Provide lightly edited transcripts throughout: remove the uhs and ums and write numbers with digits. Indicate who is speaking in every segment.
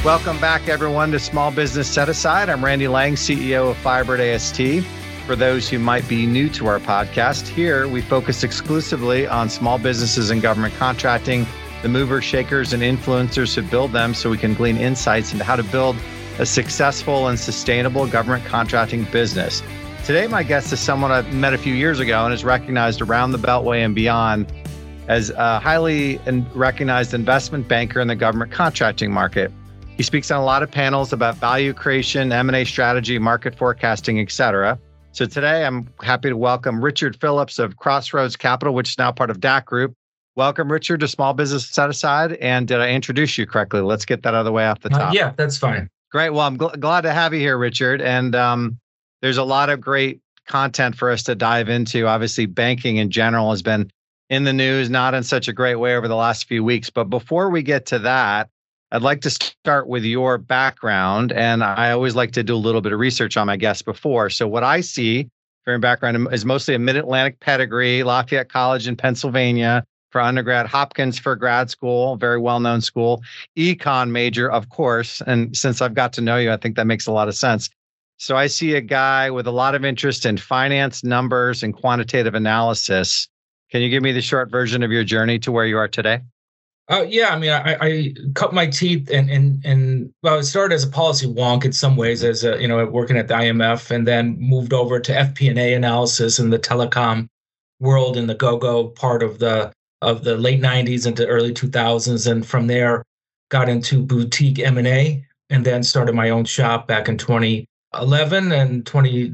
Speaker 1: Welcome back, everyone, to Small Business Set Aside. I'm Randy Lang, CEO of Firebird AST. For those who might be new to our podcast, here we focus exclusively on small businesses and government contracting, the movers, shakers, and influencers who build them so we can glean insights into how to build a successful and sustainable government contracting business. Today, my guest is someone I met a few years ago and is recognized around the Beltway and beyond as a highly recognized investment banker in the government contracting market. He speaks on a lot of panels about value creation, M&A strategy, market forecasting, et cetera. So today I'm happy to welcome Richard Phillips of Crossroads Capital, which is now part of DAC Group. Welcome, Richard, to Small Business Set Aside. And did I introduce you correctly? Let's get that out of the way off the top.
Speaker 2: Yeah, that's fine.
Speaker 1: Great. Well, I'm glad to have you here, Richard. And there's a lot of great content for us to dive into. Obviously, banking in general has been in the news, not in such a great way over the last few weeks. But before we get to that, I'd like to start with your background, and I always like to do a little bit of research on my guests before. So what I see for your background is mostly a Mid-Atlantic pedigree, Lafayette College in Pennsylvania for undergrad, Hopkins for grad school, very well-known school, econ major, of course. And since I've got to know you, I think that makes a lot of sense. So I see a guy with a lot of interest in finance, numbers, and quantitative analysis. Can you give me the short version of your journey to where you are today?
Speaker 2: Yeah, I mean, I cut my teeth and well, it started as a policy wonk in some ways, as working at the IMF, and then moved over to FP&A analysis in the telecom world in the go-go part of the late '90s into early 2000s, and from there got into boutique M&A, and then started my own shop back in 2011 and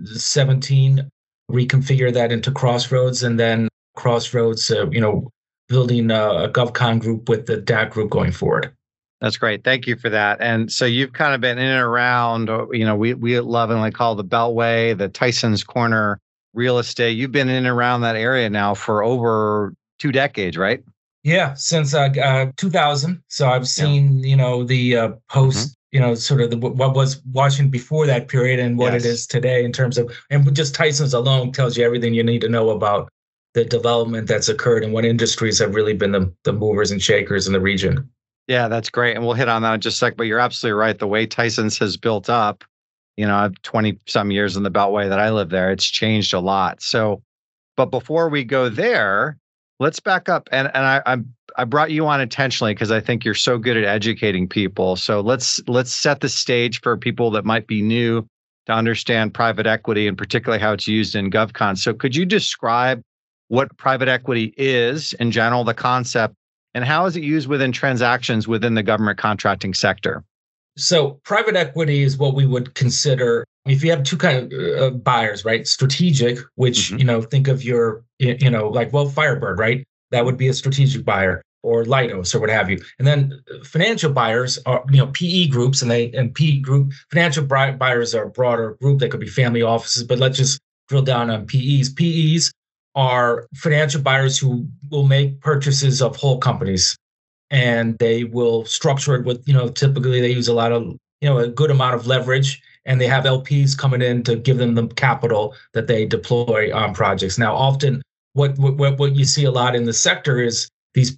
Speaker 2: 2017. Reconfigured that into Crossroads, and then Crossroads, building a GovCon group with the DAC Group going forward.
Speaker 1: That's great. Thank you for that. And so you've kind of been in and around, we lovingly call the Beltway, the Tyson's Corner real estate. You've been in and around that area now for over 2 decades, right?
Speaker 2: Yeah, since 2000. So I've seen, the post, sort of what was Washington before that period and what it is today in terms of, and just Tyson's alone tells you everything you need to know about the development that's occurred and what industries have really been the movers and shakers in the region.
Speaker 1: Yeah, that's great. And we'll hit on that in just a sec, but you're absolutely right. The way Tyson's has built up, I've 20 some years in the Beltway that I live there. It's changed a lot. So, but before we go there, let's back up. And I brought you on intentionally because I think you're so good at educating people. So let's set the stage for people that might be new to understand private equity and particularly how it's used in GovCon. So could you describe what private equity is in general, the concept, and how is it used within transactions within the government contracting sector?
Speaker 2: So private equity is what we would consider, if you have two kind of buyers, right? Strategic, which, think of your, Firebird, right? That would be a strategic buyer, or Leidos or what have you. And then financial buyers are, PE groups, and PE group, financial buyers are a broader group. They could be family offices, but let's just drill down on PEs. PEs are financial buyers who will make purchases of whole companies, and they will structure it with, typically they use a lot of, a good amount of leverage, and they have LPs coming in to give them the capital that they deploy on projects. Now, often what you see a lot in the sector is these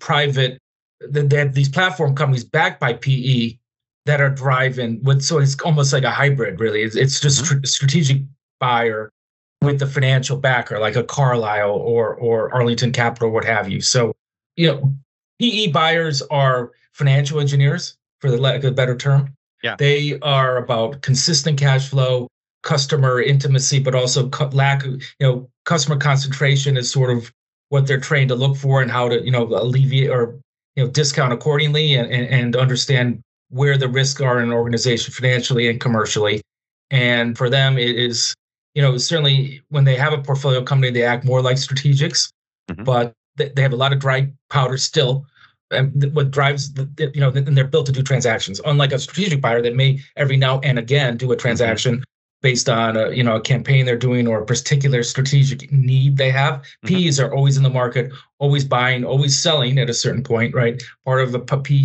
Speaker 2: these platform companies backed by PE that are driving so it's almost like a hybrid, really. It's just strategic buyer with the financial backer, like a Carlyle or Arlington Capital, what have you. So, PE buyers are financial engineers, for the lack of a better term.
Speaker 1: Yeah.
Speaker 2: They are about consistent cash flow, customer intimacy, but also lack of, customer concentration is sort of what they're trained to look for and how to, alleviate or, discount accordingly and understand where the risks are in an organization financially and commercially. And for them, it is, certainly when they have a portfolio company, they act more like strategics, but they have a lot of dry powder still. And what drives, and they're built to do transactions, unlike a strategic buyer that may every now and again do a transaction based on a campaign they're doing or a particular strategic need they have. PEs are always in the market, always buying, always selling at a certain point, right? Part of the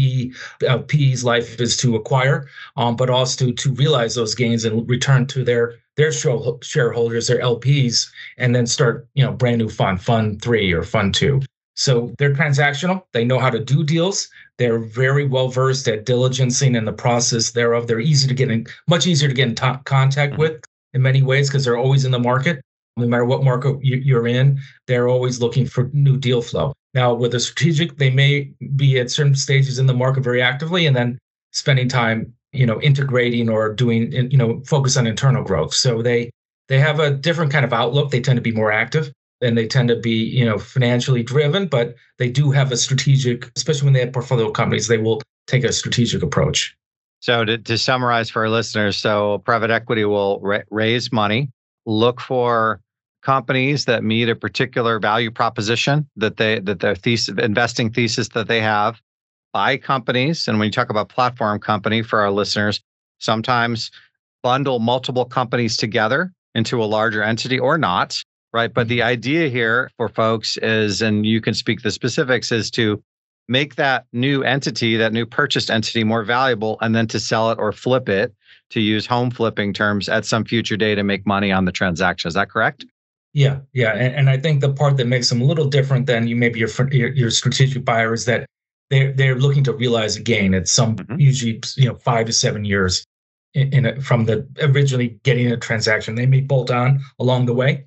Speaker 2: PE's life is to acquire, but also to realize those gains and return to their shareholders, their LPs, and then start brand new fund 3 or fund 2. So they're transactional. They know how to do deals. They're very well versed at diligencing and the process thereof. They're much easier to get in contact with in many ways because they're always in the market. No matter what market you're in, they're always looking for new deal flow. Now, with a strategic, they may be at certain stages in the market very actively and then spending time, integrating or doing, focus on internal growth. So they have a different kind of outlook. They tend to be more active and they tend to be, financially driven, but they do have a strategic, especially when they have portfolio companies, they will take a strategic approach.
Speaker 1: So to summarize for our listeners, so private equity will raise money, look for companies that meet a particular value proposition that their investing thesis that they have, buy companies. And when you talk about platform company for our listeners, sometimes bundle multiple companies together into a larger entity or not, right? But the idea here for folks is, and you can speak the specifics, is to make that new entity, that new purchased entity more valuable, and then to sell it or flip it, to use home flipping terms, at some future date and make money on the transaction. Is that correct?
Speaker 2: Yeah. And I think the part that makes them a little different than maybe your strategic buyer is that they're looking to realize a gain at some usually 5 to 7 years from the originally getting a transaction. They may bolt on along the way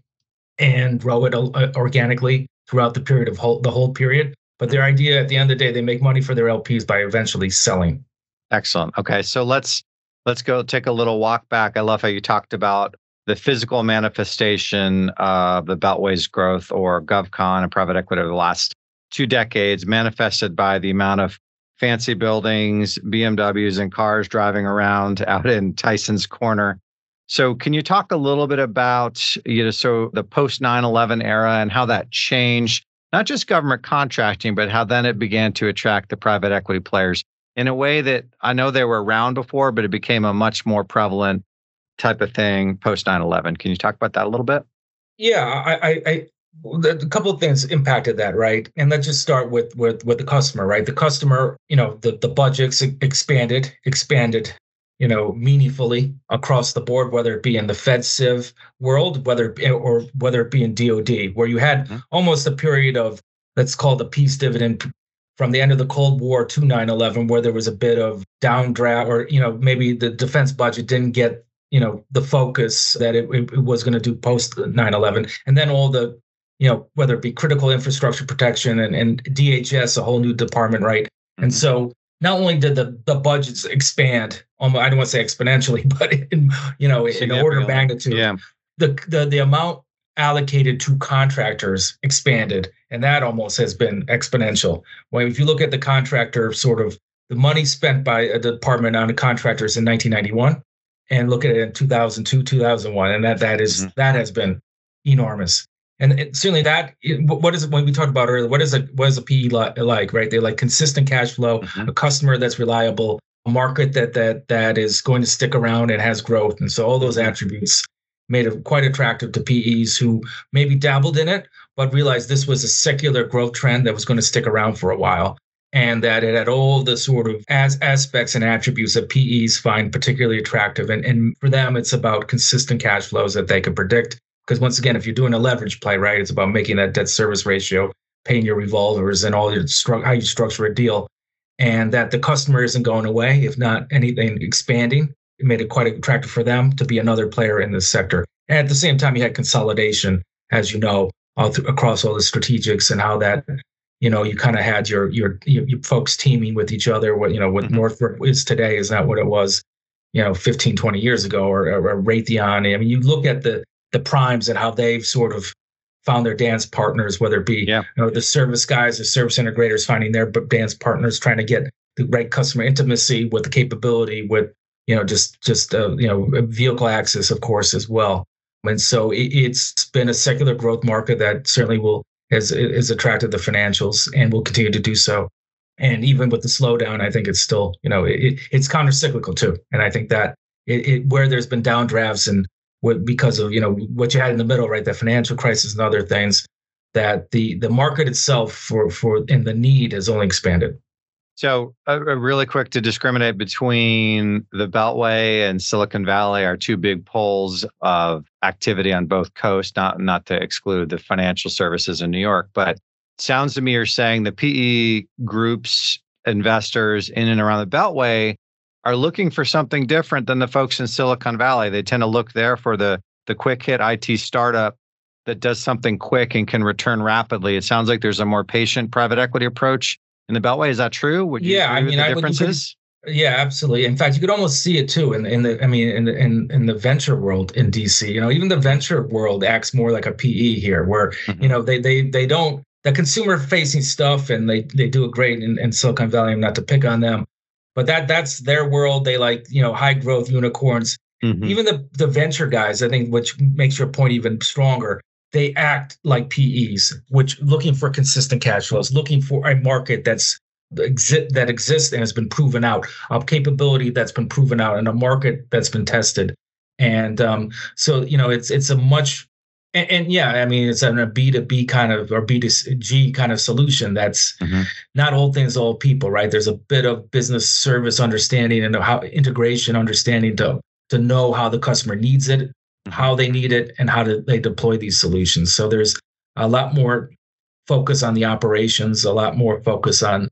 Speaker 2: and grow it organically throughout the period of the whole period. But their idea at the end of the day, they make money for their LPs by eventually selling.
Speaker 1: Excellent. Okay, so let's go take a little walk back. I love how you talked about the physical manifestation of the Beltway's growth, or GovCon and private equity, over the last 2 decades, manifested by the amount of fancy buildings, BMWs and cars driving around out in Tyson's Corner. So can you talk a little bit about, so the post 9/11 era and how that changed, not just government contracting, but how then it began to attract the private equity players in a way that I know they were around before, but it became a much more prevalent type of thing post 9/11. Can you talk about that a little bit?
Speaker 2: Yeah, a couple of things impacted that, right? And let's just start with the customer, right? The customer, the budgets expanded, meaningfully across the board, whether it be in the Fed Civ world, whether it be in DoD, where you had almost a period of, let's call the peace dividend from the end of the Cold War to 9/11, where there was a bit of downdraft, or maybe the defense budget didn't get the focus that it was going to do post 9/11, and then all the whether it be critical infrastructure protection and DHS, a whole new department, right? And so not only did the budgets expand, I don't want to say exponentially, but in order of magnitude, the amount allocated to contractors expanded, and that almost has been exponential. Well, if you look at the contractor, sort of the money spent by a department on the contractors in 1991, and look at it in 2002, 2001, and that has been enormous. And certainly that, what is it, when we talked about earlier, what is a PE like, right? They're like consistent cash flow, a customer that's reliable, a market that is going to stick around and has growth. And so all those attributes made it quite attractive to PEs who maybe dabbled in it, but realized this was a secular growth trend that was going to stick around for a while, and that it had all the sort of aspects and attributes that PEs find particularly attractive. And for them, it's about consistent cash flows that they can predict. Because once again, if you're doing a leverage play, right, it's about making that debt service ratio, paying your revolvers, and all your how you structure a deal, and that the customer isn't going away, if not anything expanding. It made it quite attractive for them to be another player in this sector. And at the same time, you had consolidation, as you know, across all the strategics, and how that, you kind of had your folks teaming with each other. What Northrop is today is not what it was, 15, 20 years ago, or Raytheon. I mean, you look at the primes and how they've sort of found their dance partners, whether it be the service guys, the service integrators finding their dance partners, trying to get the right customer intimacy with the capability, with vehicle access, of course, as well. And so it's been a secular growth market that certainly has attracted the financials and will continue to do so. And even with the slowdown, I think it's still it's countercyclical too. And I think that where there's been downdrafts and because of what you had in the middle, right, the financial crisis and other things, that the market itself for and the need has only expanded.
Speaker 1: So really quick, to discriminate between the Beltway and Silicon Valley are 2 big poles of activity on both coasts, not to exclude the financial services in New York, but sounds to me you're saying the PE groups, investors in and around the Beltway are looking for something different than the folks in Silicon Valley. They tend to look there for the quick hit IT startup that does something quick and can return rapidly. It sounds like there's a more patient private equity approach in the Beltway. Is that true? Would you agree with the differences?
Speaker 2: Yeah, absolutely. In fact, you could almost see it too in the venture world in DC. Even the venture world acts more like a PE here, where they don't, the consumer facing stuff, and they do it great in Silicon Valley. Not to pick on them, but that's their world. They like high growth unicorns. Even the venture guys, I think, which makes your point even stronger. They act like PEs, which looking for consistent cash flows, looking for a market that exists and has been proven out, a capability that's been proven out, and a market that's been tested. And so it's a much it's a B2B kind of or B2G kind of solution that's not all things to all people, right? There's a bit of business service understanding and how integration understanding to know how the customer needs it, how they need it, and how do they deploy these solutions. So there's a lot more focus on the operations, a lot more focus on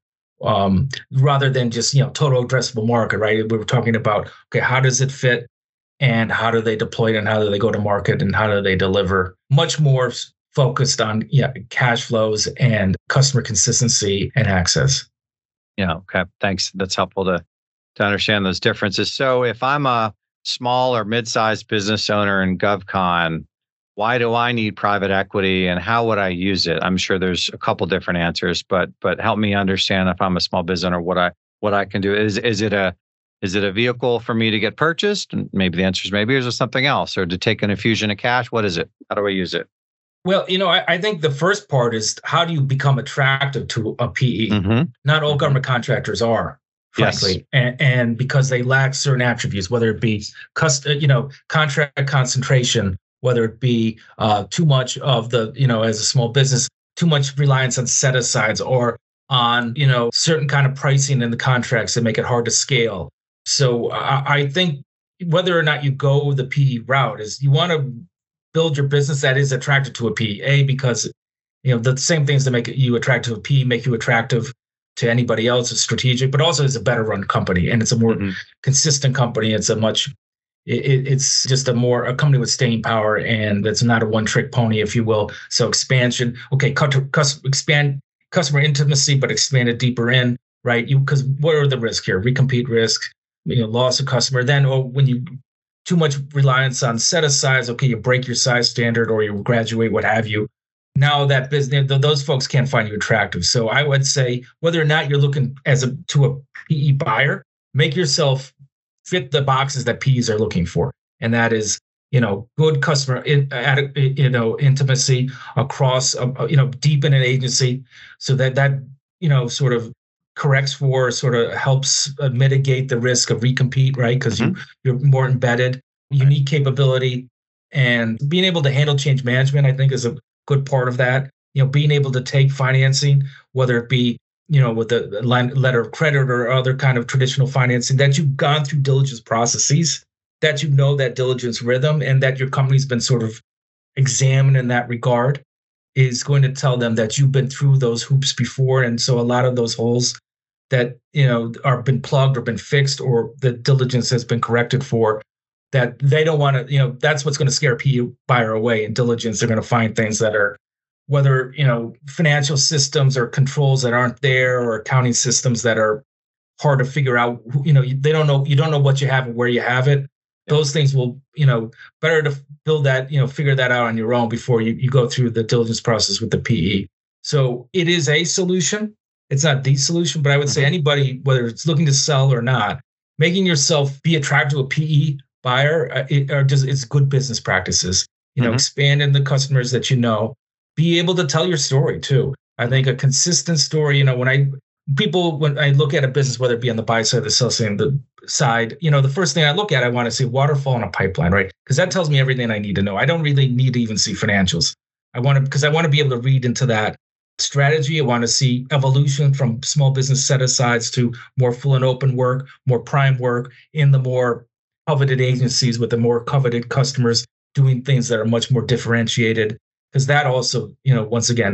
Speaker 2: rather than just total addressable market, right? We were talking about, okay, how does it fit, and how do they deploy it, and how do they go to market, and how do they deliver? Much more focused on cash flows and customer consistency and access.
Speaker 1: Yeah. Okay. Thanks. That's helpful to understand those differences. So if I'm a small or mid-sized business owner in GovCon, why do I need private equity, and how would I use it? I'm sure there's a couple different answers, but help me understand if I'm a small business owner what I can do. Is it a vehicle for me to get purchased? And maybe the answer is maybe. Or is it something else, or to take an infusion of cash? What is it? How do I use it?
Speaker 2: Well, I think the first part is, how do you become attractive to a PE? Not all government contractors are, frankly, yes. and because they lack certain attributes, whether it be contract concentration, whether it be too much of the, as a small business, too much reliance on set-asides, or on, certain kind of pricing in the contracts that make it hard to scale. So I think whether or not you go the PE route is, you want to build your business that is attractive to a PE, because, the same things that make you attractive to a PE make you attractive to anybody else. It's strategic, but also it's a better run company, and it's a more consistent company. It's it's just a company with staying power, and it's not a one-trick pony, if you will. So expansion, okay, expand customer intimacy, but expand it deeper in, right? Because what are the risks here? Recompete risk, loss of customer. Then, when you too much reliance on set-asides, okay, you break your size standard, or you graduate, what have you. Now that business, those folks can't find you attractive. So I would say, whether or not you're looking to a PE buyer, make yourself fit the boxes that PEs are looking for. And that is, good customer intimacy across, deep in an agency, so that sort of corrects for, sort of helps mitigate the risk of recompete, right? Because you're more embedded, unique capability, and being able to handle change management, I think, is a good part of that. Being able to take financing, whether it be with the letter of credit or other kind of traditional financing, that you've gone through diligence processes, that that diligence rhythm, and that your company's been sort of examined in that regard, is going to tell them that you've been through those hoops before. And so a lot of those holes that, are been plugged or been fixed, or the diligence has been corrected for, that they don't want to, that's what's going to scare a PE buyer away. In diligence, they're going to find things that are, whether, financial systems or controls that aren't there, or accounting systems that are hard to figure out, they don't know, you don't know what you have and where you have it. Those things will, better to build that, figure that out on your own before you go through the diligence process with the PE. So it is a solution. It's not the solution, but I would say anybody, whether it's looking to sell or not, making yourself be attracted to a PE buyer, it's good business practices. Expanding the customers that be able to tell your story too. I think a consistent story, when I look at a business, whether it be on the buy side or the sell side, the first thing I look at, I want to see waterfall and a pipeline, right? Because that tells me everything I need to know. I don't really need to even see financials. Because I want to be able to read into that strategy. I want to see evolution from small business set-asides to more full and open work, more prime work in the more coveted agencies with the more coveted customers, doing things that are much more differentiated. Because that also, once again,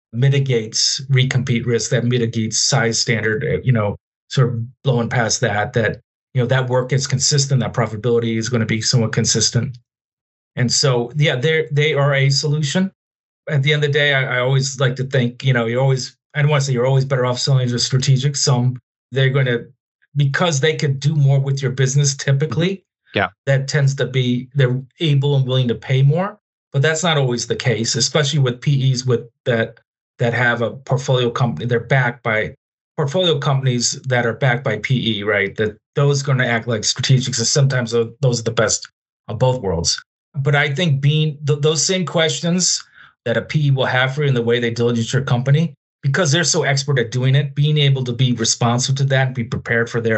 Speaker 2: mitigates recompete risk, that mitigates size standard, sort of blowing past that, that work is consistent, that profitability is going to be somewhat consistent. And so, yeah, they are a solution. At the end of the day, I always like to think, I don't want to say you're always better off selling to strategic. Some, they're going to, because they could do more with your business typically, that tends to be, they're able and willing to pay more. But that's not always the case, especially with PEs that have a portfolio company. They're backed by portfolio companies that are backed by PE, right? That those are going to act like strategics, and sometimes those are the best of both worlds. But I think being those same questions that a PE will have for you in the way they diligence your company, because they're so expert at doing it, being able to be responsive to that and be prepared for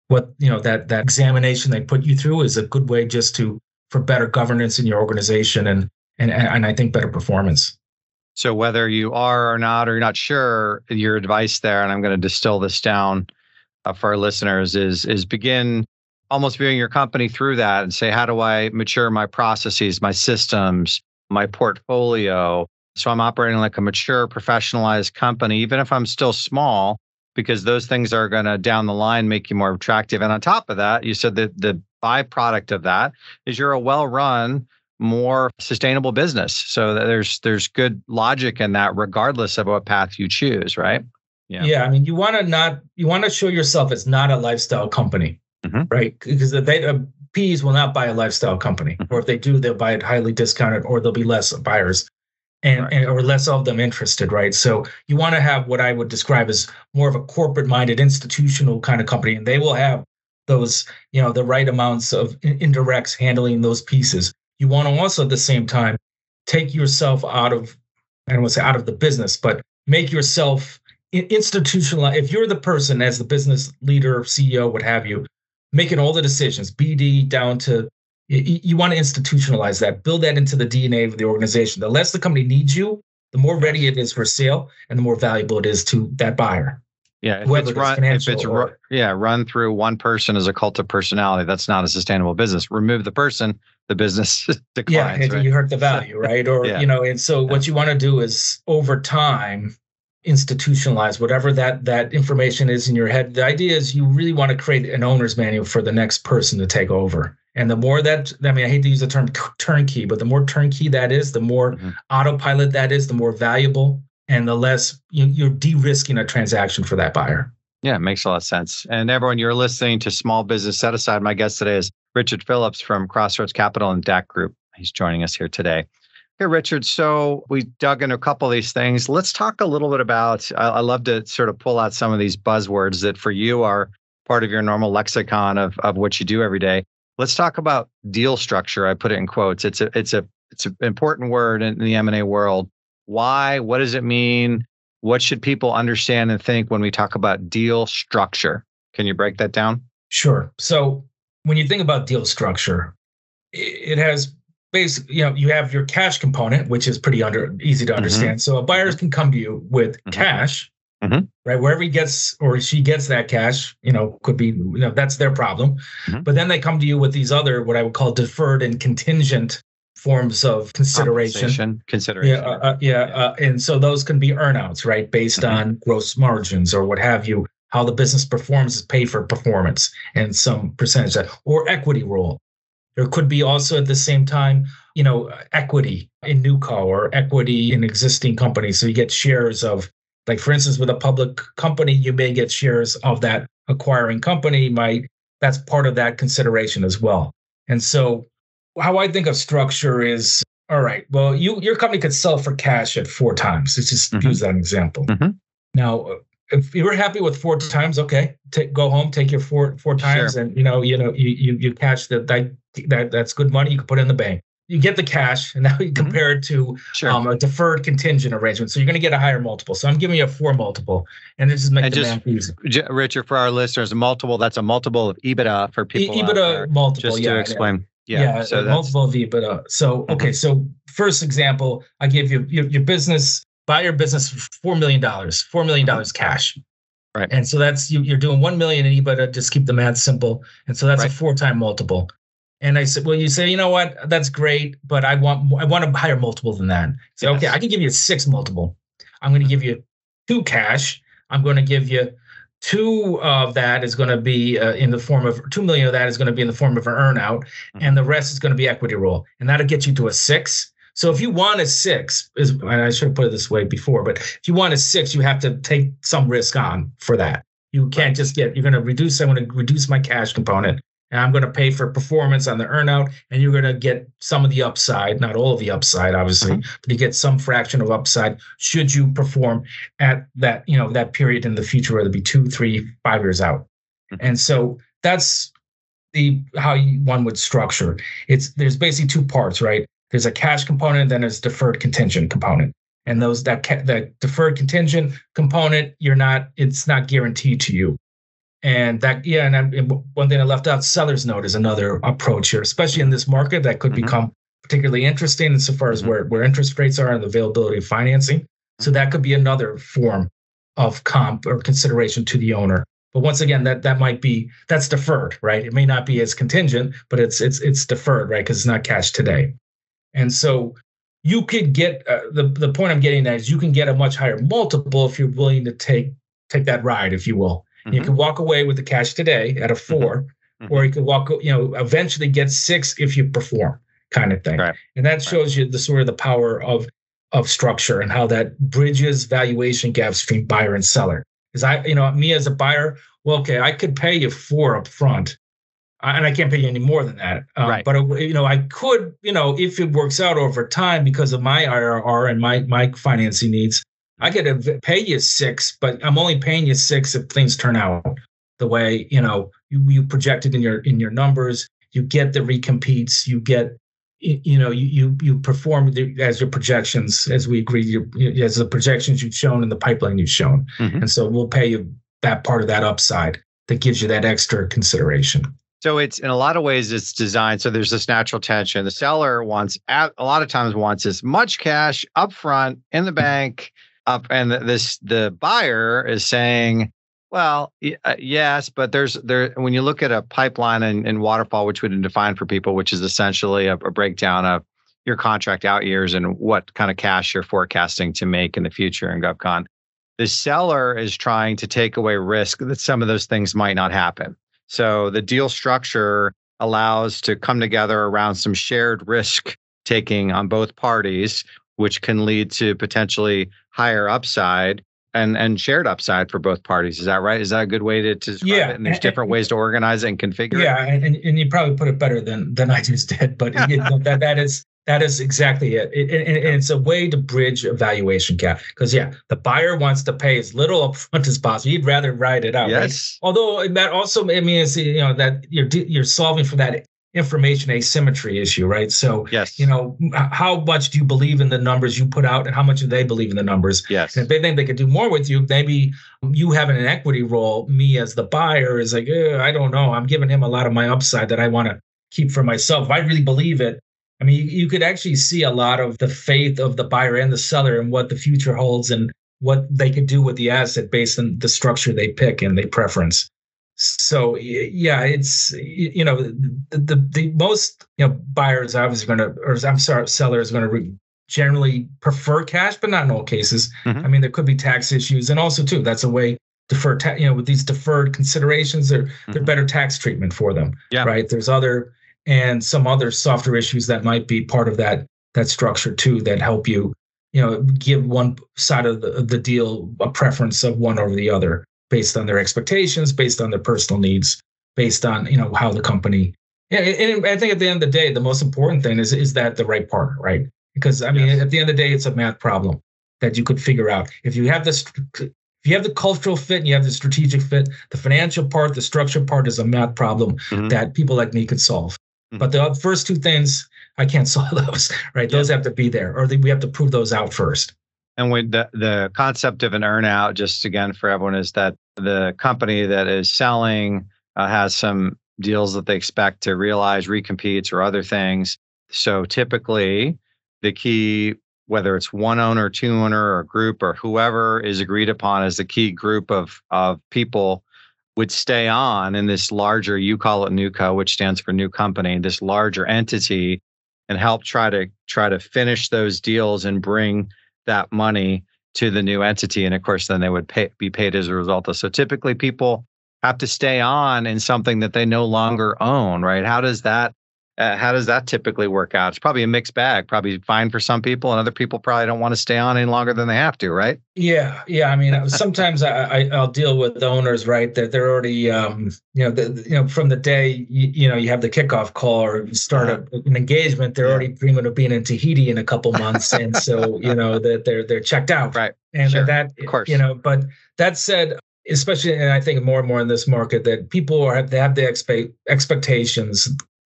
Speaker 2: that examination they put you through is a good way just for better governance in your organization and I think better performance.
Speaker 1: So whether you are or you're not sure, your advice there, and I'm going to distill this down for our listeners, is begin almost viewing your company through that and say, how do I mature my processes, my systems, my portfolio? So I'm operating like a mature, professionalized company, even if I'm still small, because those things are going to down the line make you more attractive. And on top of that, you said that the byproduct of that is you're a well-run, more sustainable business. So that there's good logic in that, regardless of what path you choose, right?
Speaker 2: Yeah. I mean, you want to show yourself as not a lifestyle company, right? Because PEs will not buy a lifestyle company, or if they do, they'll buy it highly discounted, or there'll be less buyers, or less of them interested, right? So you want to have what I would describe as more of a corporate-minded, institutional kind of company, and they will have those, the right amounts of indirects handling those pieces. You want to also at the same time take yourself out of, I don't want to say out of the business, but make yourself institutional. If you're the person as the business leader, CEO, what have you, making all the decisions, BD down to, you want to institutionalize that, build that into the DNA of the organization. The less the company needs you, the more ready it is for sale and the more valuable it is to that buyer.
Speaker 1: Yeah, run through one person as a cult of personality, that's not a sustainable business. Remove the person, the business declines.
Speaker 2: Yeah, right? You hurt the value, right? Or and so what you want to do is over time institutionalize whatever that information is in your head. The idea is you really want to create an owner's manual for the next person to take over. And the more I hate to use the term turnkey, but the more turnkey that is, the more autopilot that is, the more valuable. And the less you're de-risking a transaction for that buyer.
Speaker 1: Yeah, it makes a lot of sense. And everyone, you're listening to Small Business Set Aside. My guest today is Richard Phillips from Crossroads Capital and DAC Group. He's joining us here today. Hey, Richard, so we dug into a couple of these things. Let's talk a little bit about, I love to sort of pull out some of these buzzwords that for you are part of your normal lexicon of what you do every day. Let's talk about deal structure. I put it in quotes. It's an important word in the M&A world. Why? What does it mean? What should people understand and think when we talk about deal structure? Can you break that down?
Speaker 2: Sure. So when you think about deal structure, it has basically, you have your cash component, which is pretty easy to understand. So a buyer can come to you with cash, right? Wherever he gets or she gets that cash, could be, that's their problem. But then they come to you with these other, what I would call deferred and contingent forms of consideration. And so those can be earnouts, right? Based on gross margins or what have you, how the business performs is paid for performance and some percentage of that, or equity role. There could be also at the same time, equity in NewCo or equity in existing companies. So you get shares of, like, for instance, with a public company, you may get shares of that acquiring company. That's part of that consideration as well. And so how I think of structure is, all right, well, your company could sell for cash at 4 times. Let's just use that example. Now, if you're happy with 4 times, okay, go home, take your four times, and you cash that's good money. You can put it in the bank. You get the cash, and now you compare it to a deferred contingent arrangement. So you're going to get a higher multiple. So I'm giving you a 4 multiple, and this is making the math easy.
Speaker 1: Richard, for our listeners, that's a multiple of EBITDA for people.
Speaker 2: EBITDA multiple,
Speaker 1: just to explain.
Speaker 2: So multiple of EBITDA. So, okay. So first example, I give you your business, buy your business for $4 million, $4 million cash.
Speaker 1: Right.
Speaker 2: And so that's, you're doing 1 million in EBITDA, just keep the math simple. And so that's a 4-time multiple. And I said, well, you say, you know what, that's great, but I want a higher multiple than that. So, okay, I can give you a 6 multiple. I'm going to give you 2 cash. I'm going to give you 2 of that is going to be in the form of 2 million of that is going to be in the form of an earnout, and the rest is going to be equity roll, and that'll get you to a 6. So if you want a 6, and I should have put it this way before, but if you want a 6, you have to take some risk on for that. You can't just you're going to reduce. I'm going to reduce my cash component, and I'm going to pay for performance on the earnout, and you're going to get some of the upside, not all of the upside, obviously, but you get some fraction of upside should you perform at that, that period in the future, whether it be 2, 3, 5 years out. And so that's how one would structure. There's basically 2 parts, right? There's a cash component, then there's deferred contingent component. And that deferred contingent component, it's not guaranteed to you. And one thing I left out, seller's note is another approach here, especially in this market that could become particularly interesting insofar as where interest rates are and the availability of financing. So that could be another form of comp or consideration to the owner. But once again, that's deferred, right? It may not be as contingent, but it's deferred, right? Because it's not cash today. And so you could get the point I'm getting at is you can get a much higher multiple if you're willing to take that ride, if you will. You can walk away with the cash today at a 4, or you could eventually get 6 if you perform, kind of thing. Right. And that shows you the sort of the power of structure and how that bridges valuation gaps between buyer and seller. Because me as a buyer, well, okay, I could pay you 4 up front. And I can't pay you any more than that.
Speaker 1: Right.
Speaker 2: But, I could, if it works out over time because of my IRR and my financing needs, I could pay you 6, but I'm only paying you 6 if things turn out the way, you projected in your numbers. You get the recompetes. You get, you perform as your projections, as we agreed, as the projections you've shown and the pipeline you've shown. And so we'll pay you that part of that upside that gives you that extra consideration.
Speaker 1: So it's in a lot of ways it's designed. So there's this natural tension. The seller a lot of times wants as much cash up front in the bank up. And the buyer is saying, well, yes, but when you look at a pipeline and waterfall, which we didn't define for people, which is essentially a breakdown of your contract out years and what kind of cash you're forecasting to make in the future in GovCon, the seller is trying to take away risk that some of those things might not happen. So the deal structure allows to come together around some shared risk taking on both parties, which can lead to potentially higher upside and shared upside for both parties. Is that right? Is that a good way to describe it? And there's different ways to organize it and configure it.
Speaker 2: Yeah, and you probably put it better than I just did, but that is exactly it. And it's a way to bridge a valuation gap. Because the buyer wants to pay as little upfront as possible. He'd rather ride it out.
Speaker 1: Yes.
Speaker 2: Right? Although that also means that you're solving for that information asymmetry issue, right? So
Speaker 1: yes.
Speaker 2: How much do you believe in the numbers you put out, and how much do they believe in the numbers?
Speaker 1: Yes.
Speaker 2: And if they think they could do more with you, maybe you having an equity role, me as the buyer is like, I don't know. I'm giving him a lot of my upside that I want to keep for myself. If I really believe it. I mean, you could actually see a lot of the faith of the buyer and the seller and what the future holds and what they could do with the asset based on the structure they pick and they preference. So it's the most buyers obviously sellers are going to generally prefer cash, but not in all cases. I mean, there could be tax issues, and also too that's a way deferred with these deferred considerations, they're better tax treatment for them. Yeah. Right. There's some other softer issues that might be part of that structure too that help you give one side of the deal a preference of one over the other, based on their expectations, based on their personal needs, based on how the company. And I think at the end of the day, the most important thing is that the right partner, right? Because at the end of the day, it's a math problem that you could figure out. If you have the cultural fit and you have the strategic fit, the financial part, the structure part is a math problem that people like me could solve. But the first 2 things, I can't solve those, right? Those have to be there, or we have to prove those out first.
Speaker 1: And with the concept of an earnout, just again for everyone, is that the company that is selling has some deals that they expect to realize, recompetes or other things. So typically the key, whether it's one owner, 2 owner, or a group, or whoever is agreed upon as the key group of people, would stay on in this larger, you call it NewCo, which stands for new company, this larger entity, and help try to finish those deals and bring that money to the new entity. And of course, then they would be paid as a result of. So typically people have to stay on in something that they no longer own, right? How does that typically work out? It's probably a mixed bag, probably fine for some people, and other people probably don't want to stay on any longer than they have to, right?
Speaker 2: Yeah. I mean, sometimes I'll deal with owners, right? That they're already, from the day you have the kickoff call or you start an engagement, they're already dreaming of being in Tahiti in a couple months, and so that they're checked out,
Speaker 1: right?
Speaker 2: And
Speaker 1: sure.
Speaker 2: that,
Speaker 1: of course,
Speaker 2: But that said, especially, and I think more and more in this market, that people have the expectations.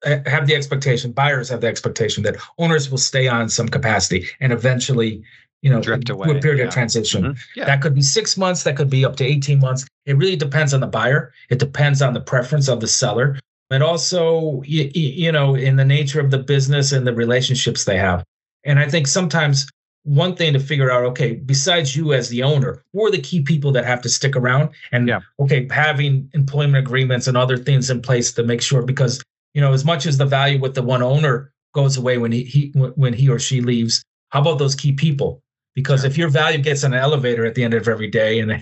Speaker 2: Buyers have the expectation that owners will stay on in some capacity and eventually,
Speaker 1: drift away.
Speaker 2: Do a period of transition.
Speaker 1: Mm-hmm. Yeah.
Speaker 2: That could be 6 months. That could be up to 18 months. It really depends on the buyer. It depends on the preference of the seller. And also, in the nature of the business and the relationships they have. And I think sometimes one thing to figure out, okay, besides you as the owner, who are the key people that have to stick around? And having employment agreements and other things in place to make sure, because as much as the value with the one owner goes away when he or she leaves, how about those key people? Because if your value gets on an elevator at the end of every day, and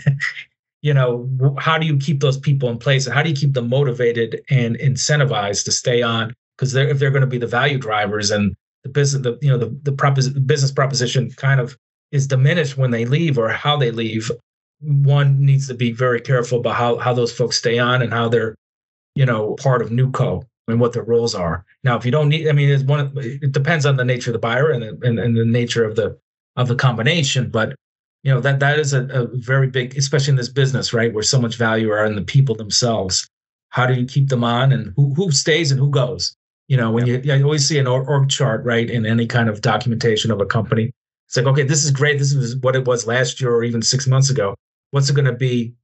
Speaker 2: how do you keep those people in place, and how do you keep them motivated and incentivized to stay on? Because if they're going to be the value drivers, and the business, the business proposition kind of is diminished when they leave or how they leave, one needs to be very careful about how those folks stay on and how they're part of NewCo and what their roles are. Now, if you don't need, it depends on the nature of the buyer and the nature of the combination. But that is a very big, especially in this business, right, where so much value are in the people themselves. How do you keep them on, and who stays and who goes? When you always see an org chart, right, in any kind of documentation of a company, it's like, okay, this is great. This is what it was last year or even 6 months ago. What's it going to be,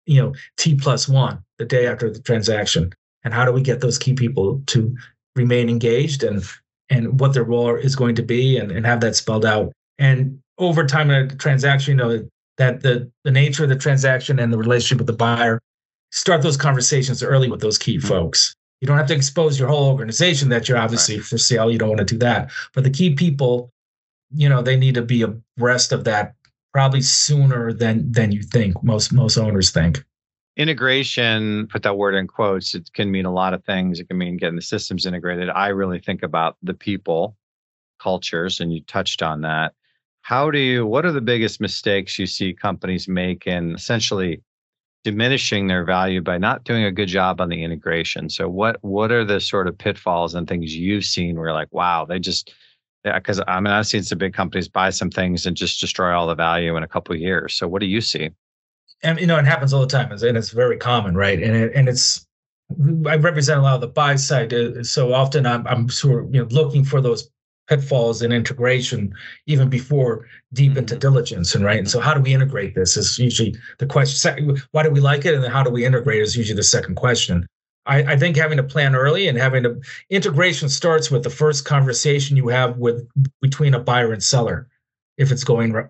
Speaker 2: T+1, the day after the transaction? And how do we get those key people to remain engaged and what their role is going to be and have that spelled out? And over time in a transaction, that the nature of the transaction and the relationship with the buyer, start those conversations early with those key folks. You don't have to expose your whole organization that you're obviously for sale. You don't want to do that. But the key people, they need to be abreast of that probably sooner than you think. Most owners think.
Speaker 1: Integration, put that word in quotes, it can mean a lot of things. It can mean getting the systems integrated. I really think about the people, cultures, and you touched on that. What are the biggest mistakes you see companies make in essentially diminishing their value by not doing a good job on the integration? So what are the sort of pitfalls and things you've seen where you're like, wow, because I've seen some big companies buy some things and just destroy all the value in a couple of years. So what do you see?
Speaker 2: And it happens all the time, and it's very common, right? And it's I represent a lot of the buy side, so often I'm sort of looking for those pitfalls in integration even before deep into diligence, and so how do we integrate this is usually the question. Why do we like it, and then how do we integrate is usually the second question. I think having a plan early and integration starts with the first conversation you have between a buyer and seller. If it's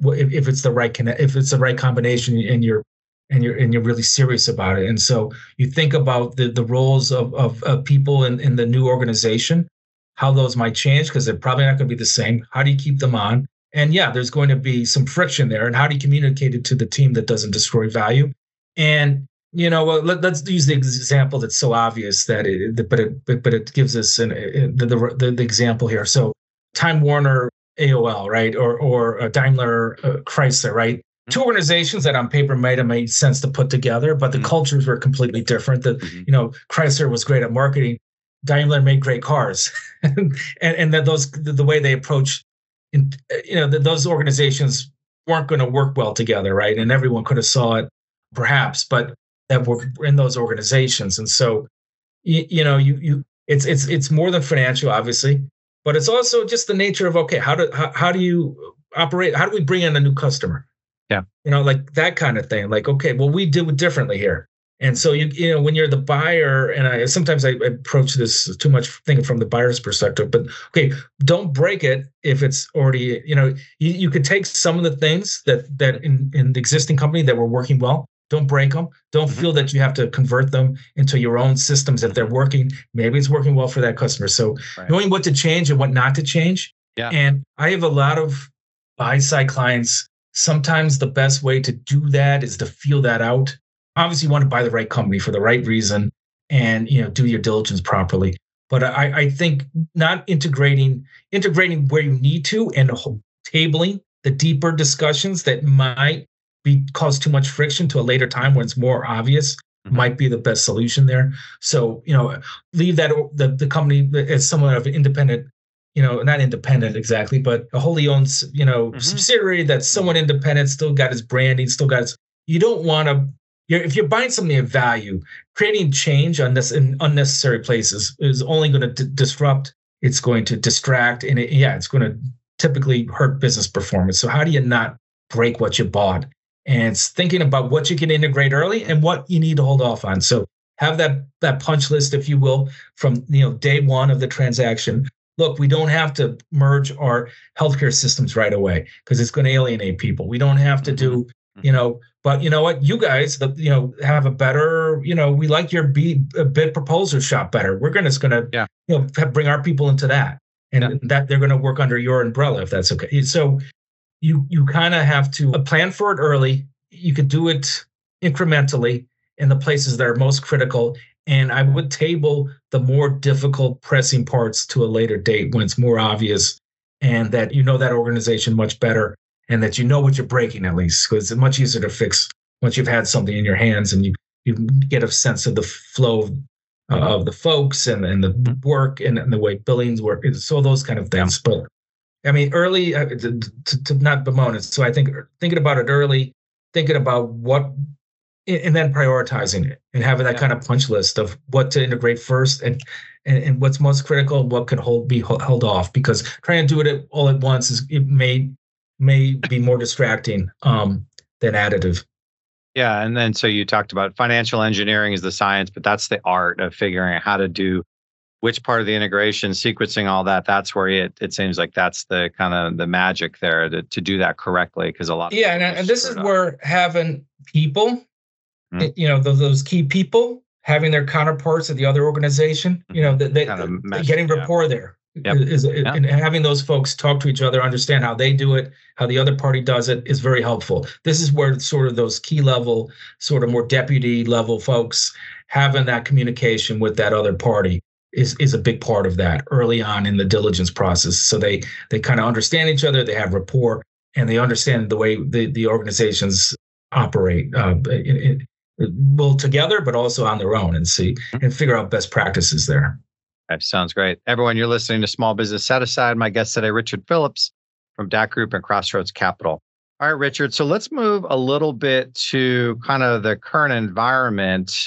Speaker 2: the right combination and you're really serious about it. And so you think about the roles of people in the new organization, how those might change, because they're probably not going to be the same. How do you keep them on? And there's going to be some friction there. And how do you communicate it to the team that doesn't destroy value? And let's use the example that's so obvious but it gives us the example here. So Time Warner, AOL, right, or Daimler, Chrysler, right? Two organizations that on paper might have made sense to put together, but the cultures were completely different. Chrysler was great at marketing. Daimler made great cars, and that the way they approach, those organizations weren't going to work well together, right? And everyone could have saw it, perhaps, but that were in those organizations. And so, it's more than financial, obviously, but it's also just the nature of, okay, how do you operate? How do we bring in a new customer?
Speaker 1: Yeah.
Speaker 2: Like that kind of thing. Like, okay, well, we do it differently here. And so, when you're the buyer, and sometimes I approach this too much thinking from the buyer's perspective, but okay, don't break it if it's already, you could take some of the things that in the existing company that were working well. Don't break them. Don't feel that you have to convert them into your own systems if they're working. Maybe it's working well for that customer. So knowing what to change and what not to change.
Speaker 1: Yeah.
Speaker 2: And I have a lot of buy-side clients Sometimes the best way to do that is to feel that out. Obviously, you want to buy the right company for the right reason and, do your diligence properly. But I think not integrating where you need to and tabling the deeper discussions that might cause too much friction to a later time when it's more obvious might be the best solution there. So, leave that the company as somewhat of an independent, not independent exactly, but a wholly owned, subsidiary that's somewhat independent, still got its branding, you don't want to, if you're buying something of value, creating change on this in unnecessary places is only going to disrupt. It's going to distract, and it's going to typically hurt business performance. So how do you not break what you bought? And it's thinking about what you can integrate early and what you need to hold off on. So have that punch list, if you will, from day one of the transaction. Look, we don't have to merge our healthcare systems right away because it's going to alienate people. We don't have to do, but you know what? You guys, have a better, we like your bid proposal shop better. We're going to bring our people into that, and that they're going to work under your umbrella if that's okay. So you kind of have to plan for it early. You could do it incrementally in the places that are most critical. And I would table the more difficult pressing parts to a later date when it's more obvious and that that organization much better and that what you're breaking at least, because it's much easier to fix once you've had something in your hands and you get a sense of the flow of the folks and the work and the way billings work. So those kind of things. But I mean, early to not bemoan it. So I think thinking about it early, thinking about what, and then prioritizing it and having that kind of punch list of what to integrate first and what's most critical and what could be held off, because trying to do it all at once it may be more distracting than additive.
Speaker 1: Yeah. And then so you talked about financial engineering is the science, but that's the art of figuring out how to do which part of the integration, sequencing, all that. That's where it seems like that's the kind of the magic there to do that correctly. Because a lot of
Speaker 2: and this is where having people, those key people, having their counterparts at the other organization, getting rapport there. And having those folks talk to each other, understand how they do it, how the other party does it is very helpful. This is where sort of those key level, sort of more deputy level folks having that communication with that other party is a big part of that early on in the diligence process. So they kind of understand each other, they have rapport, and they understand the way the organizations operate, both together, but also on their own, and figure out best practices there.
Speaker 1: That sounds great. Everyone, you're listening to Small Business Set Aside. My guest today, Richard Phillips from DAC Group and Crossroads Capital. All right, Richard. So let's move a little bit to kind of the current environment,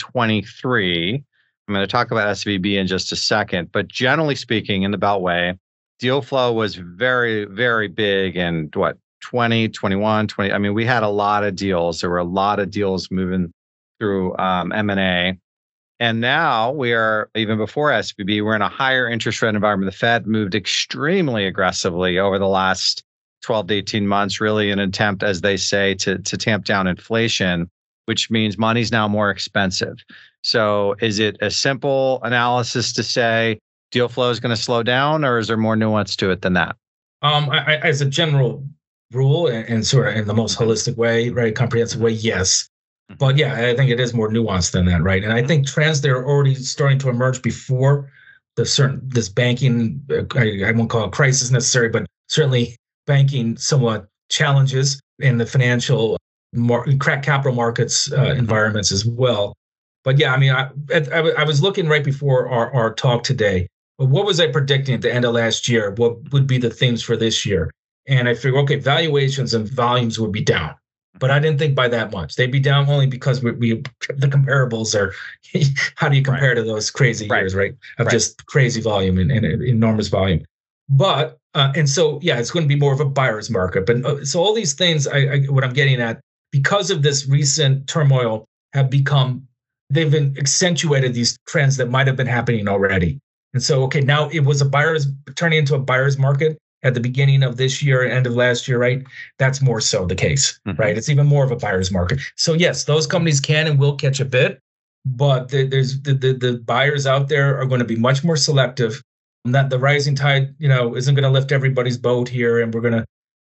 Speaker 1: 2023. I'm going to talk about SVB in just a second, but generally speaking, in the Beltway, deal flow was very, very big in 20, 21, 20. I mean, we had a lot of deals. There were a lot of deals moving through M&A. And now we are, even before SVB, we're in a higher interest rate environment. The Fed moved extremely aggressively over the last 12 to 18 months, really in an attempt, as they say, to tamp down inflation, which means money's now more expensive. So is it a simple analysis to say deal flow is going to slow down, or is there more nuance to it than that?
Speaker 2: As a general rule and sort of in the most holistic way, right, comprehensive way, yes. But yeah, I think it is more nuanced than that, right? And I think trends that are already starting to emerge before this banking, I won't call it crisis necessarily, but certainly banking somewhat challenges in the financial capital markets environments as well. But yeah, I mean, I was looking right before our talk today. But what was I predicting at the end of last year? What would be the themes for this year? And I figured, okay, valuations and volumes would be down. But I didn't think by that much. They'd be down only because the comparables are, how do you compare to those crazy years, right? Of just crazy volume and enormous volume. But, and so, yeah, it's going to be more of a buyer's market. But so all these things, what I'm getting at, because of this recent turmoil, they've been accentuated these trends that might have been happening already. And so, okay, now it was turning into a buyer's market at the beginning of this year, end of last year, right? That's more so the case, right? It's even more of a buyer's market. So yes, those companies can and will catch a bid, but there's the buyers out there are going to be much more selective. That the rising tide, isn't going to lift everybody's boat here, and we're going to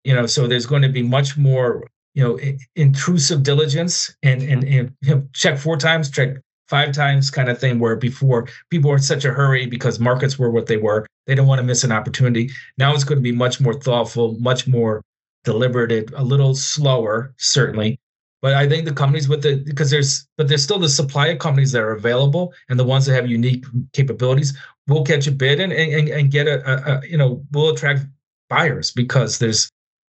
Speaker 2: So there's going to be much more, intrusive diligence and check 4 times, check 5 times kind of thing, where before people were in such a hurry because markets were what they were. They don't want to miss an opportunity. Now it's going to be much more thoughtful, much more deliberative, a little slower, certainly. But I think the companies because there's still the supply of companies that are available, and the ones that have unique capabilities will catch a bid and get will attract buyers, because there's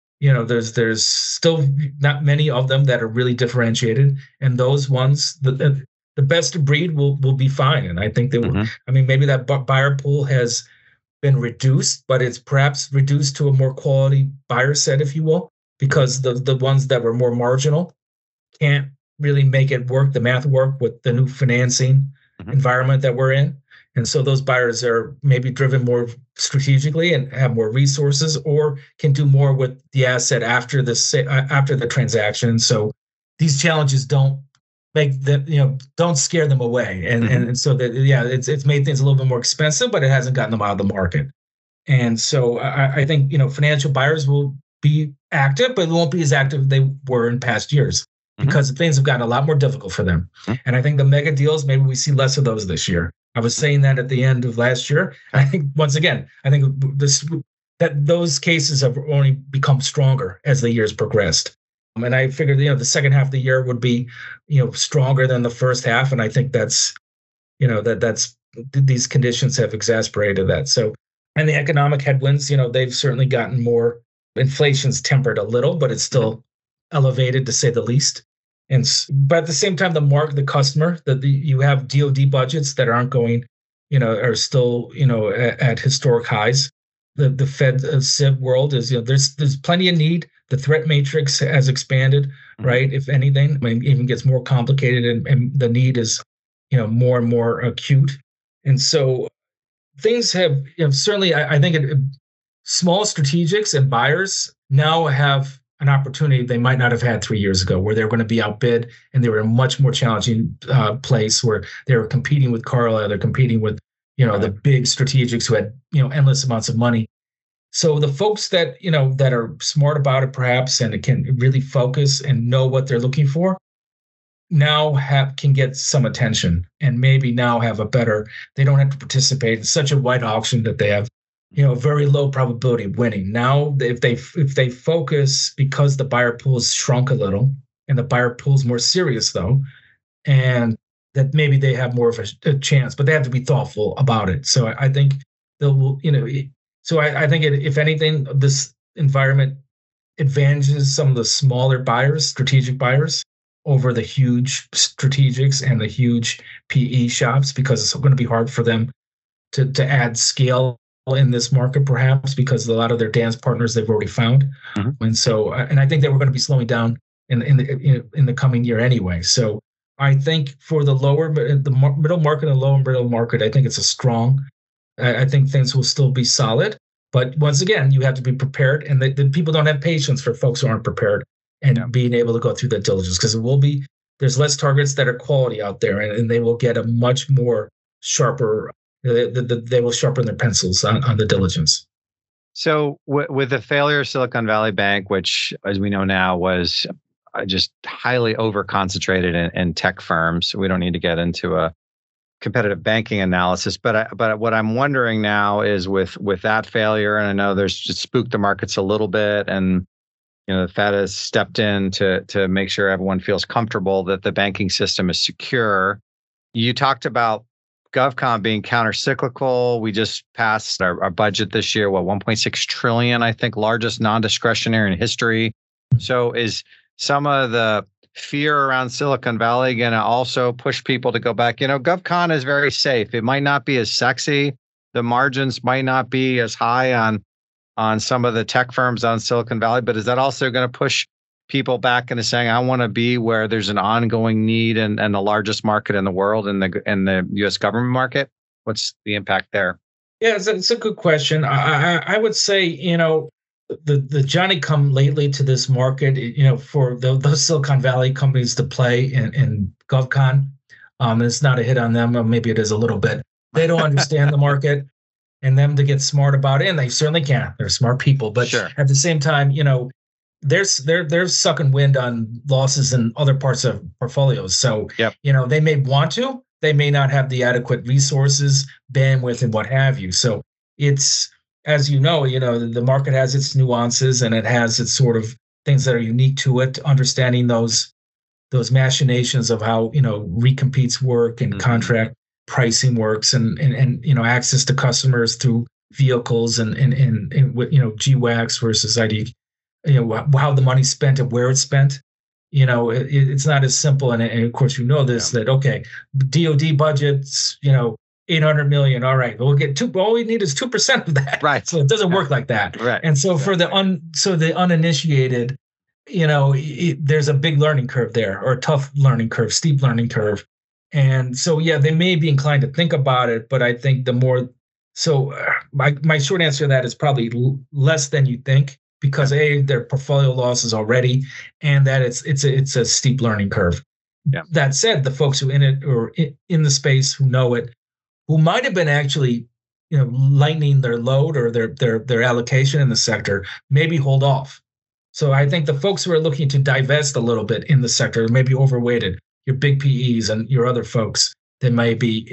Speaker 2: still not many of them that are really differentiated, and those ones, the best of breed will be fine. And I think they will. I mean, maybe that buyer pool has been reduced, but it's perhaps reduced to a more quality buyer set, if you will, because the ones that were more marginal can't really make it work, the math work with the new financing environment that we're in. And so those buyers are maybe driven more strategically and have more resources, or can do more with the asset after the transaction. So these challenges don't make them, don't scare them away. And so that, it's made things a little bit more expensive, but it hasn't gotten them out of the market. And so I think, financial buyers will be active, but it won't be as active as they were in past years, because things have gotten a lot more difficult for them. And I think the mega deals, maybe we see less of those this year. I was saying that at the end of last year. I think, once again, that those cases have only become stronger as the years progressed. And I figured, the second half of the year would be, stronger than the first half. And I think that's these conditions have exacerbated that. So, and the economic headwinds, they've certainly gotten more. Inflation's tempered a little, but it's still elevated, to say the least. But at the same time, the customer, you have DoD budgets that aren't going, are still, at historic highs. The Fed Civ world is, there's plenty of need. The threat matrix has expanded, right? If anything, it even gets more complicated, and the need is, more and more acute. And so things have, certainly, I think small strategics and buyers now have an opportunity they might not have had 3 years ago, where they're going to be outbid, and they were in a much more challenging place, where they were competing with Carlyle, they're competing with, the big strategics who had, endless amounts of money. So the folks that, that are smart about it, perhaps, and can really focus and know what they're looking for, now can get some attention, and maybe now have they don't have to participate in such a wide auction that they have, very low probability of winning. Now, if they focus, because the buyer pool has shrunk a little, and the buyer pool is more serious, though, and that maybe they have more of a chance, but they have to be thoughtful about it. So I think they'll, so I think if anything, this environment advantages some of the smaller buyers, strategic buyers, over the huge strategics and the huge PE shops, because it's going to be hard for them to add scale in this market, perhaps because a lot of their dance partners they've already found. And so, and I think that we're going to be slowing down in the coming year anyway. So I think for the middle market and lower middle market, I think it's a strong. I think things will still be solid, but once again, you have to be prepared, and the people don't have patience for folks who aren't prepared and being able to go through that diligence, because there's less targets that are quality out there, and they will get a much more sharper. They will sharpen their pencils on the diligence.
Speaker 1: So with the failure of Silicon Valley Bank, which, as we know now, was just highly over-concentrated in tech firms, we don't need to get into a competitive banking analysis. But what I'm wondering now is with that failure, and I know there's just spooked the markets a little bit, and the Fed has stepped in to make sure everyone feels comfortable that the banking system is secure. You talked about GovCon being countercyclical. We just passed our budget this year, 1.6 trillion, I think, largest non-discretionary in history. So is some of the fear around Silicon Valley going to also push people to go back? GovCon is very safe. It might not be as sexy. The margins might not be as high on some of the tech firms on Silicon Valley, but is that also going to push people back into saying, I want to be where there's an ongoing need and the largest market in the world, in the U.S. government market? What's the impact there?
Speaker 2: Yeah, it's a good question. I would say, the Johnny come lately to this market, for those Silicon Valley companies to play in GovCon, it's not a hit on them. Or maybe it is a little bit. They don't understand the market. and them to get smart about it. And they certainly can. They're smart people. But
Speaker 1: Sure.
Speaker 2: At the same time, they're sucking wind on losses in other parts of portfolios. So,
Speaker 1: yep.
Speaker 2: They may want to, they may not have the adequate resources, bandwidth, and what have you. So it's, as the market has its nuances and it has its sort of things that are unique to it, understanding those machinations of how, recompetes work and contract pricing works and access to customers through vehicles and GWACs versus ID, how the money's spent and where it's spent. It's not as simple. And of course, this, that, okay, DOD budgets, $800 million. All right, we'll get all we need is 2% of that.
Speaker 1: Right.
Speaker 2: So it doesn't work like that.
Speaker 1: Right.
Speaker 2: And so for the uninitiated, there's a big learning curve there, or a tough learning curve, steep learning curve. And so, they may be inclined to think about it, but I think my short answer to that is probably less than you think, because their portfolio losses already, and that it's a steep learning curve.
Speaker 1: Yeah.
Speaker 2: That said, the folks who in it or in the space who know it, who might have been actually, lightening their load or their allocation in the sector, maybe hold off. So I think the folks who are looking to divest a little bit in the sector, maybe overweighted, your big PEs and your other folks that might be,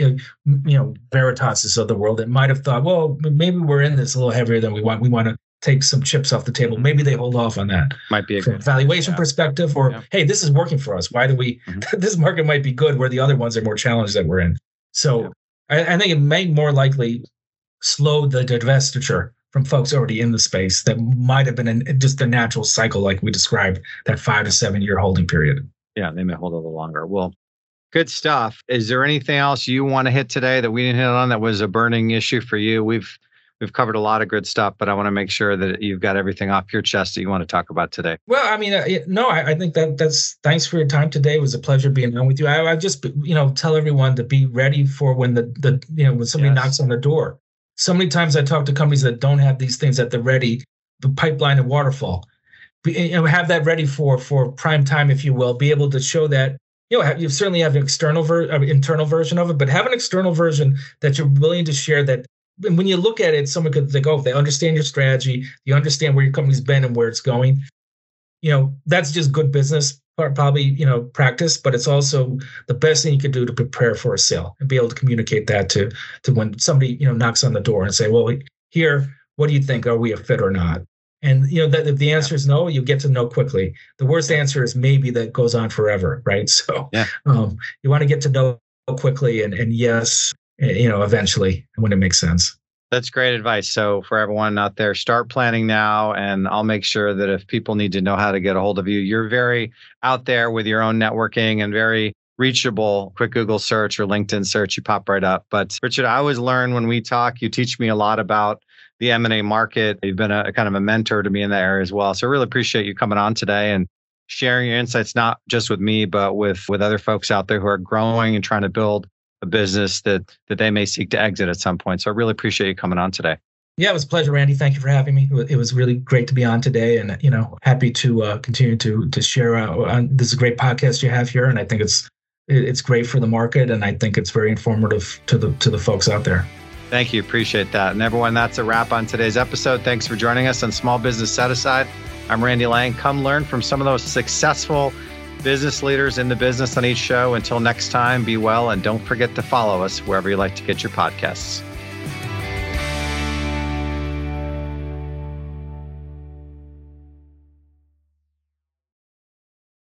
Speaker 2: Veritases of the world that might have thought, well, maybe we're in this a little heavier than we want. We want to take some chips off the table. Maybe they hold off on that.
Speaker 1: Might be
Speaker 2: from a valuation perspective, or hey, this is working for us. Why do we? This market might be good where the other ones are more challenged that we're in. So I think it may more likely slow the divestiture from folks already in the space that might have been just a natural cycle, like we described, that 5 to 7 year holding period.
Speaker 1: Yeah, they may hold a little longer. Well, good stuff. Is there anything else you want to hit today that we didn't hit on that was a burning issue for you? We've covered a lot of good stuff, but I want to make sure that you've got everything off your chest that you want to talk about today.
Speaker 2: Well, I mean, I think that's thanks for your time today. It was a pleasure being on with you. I just, tell everyone to be ready for when when somebody knocks on the door. So many times I talk to companies that don't have these things at the ready, the pipeline and waterfall. Have that ready for prime time, if you will. Be able to show that. You certainly have an internal version of it, but have an external version that you're willing to share. That when you look at it, someone could think, if they understand your strategy, you understand where your company's been and where it's going. That's just good business, probably, practice, but it's also the best thing you could do to prepare for a sale and be able to communicate that to when somebody, knocks on the door and say, well, here, what do you think? Are we a fit or not? And, that if the answer is no, you get to know quickly. The worst answer is maybe, that goes on forever, right? So you want to get to know quickly and yes, eventually when it makes sense.
Speaker 1: That's great advice. So for everyone out there, start planning now, and I'll make sure that if people need to know how to get a hold of you, you're very out there with your own networking and very reachable. Quick Google search or LinkedIn search, you pop right up. But Richard, I always learn when we talk. You teach me a lot about the M&A market. You've been a kind of a mentor to me in that area as well. So I really appreciate you coming on today and sharing your insights, not just with me, but with other folks out there who are growing and trying to build a business that they may seek to exit at some point. So I really appreciate you coming on today.
Speaker 2: Yeah, it was a pleasure, Randy. Thank you for having me. It was really great to be on today, and happy to continue to share. This is a great podcast you have here, and I think it's great for the market, and I think it's very informative to the folks out there.
Speaker 1: Thank you. Appreciate that. And everyone, that's a wrap on today's episode. Thanks for joining us on Small Business Set Aside. I'm Randy Lang. Come learn from some of those successful business leaders in the business on each show. Until next time, be well, and don't forget to follow us wherever you like to get your podcasts.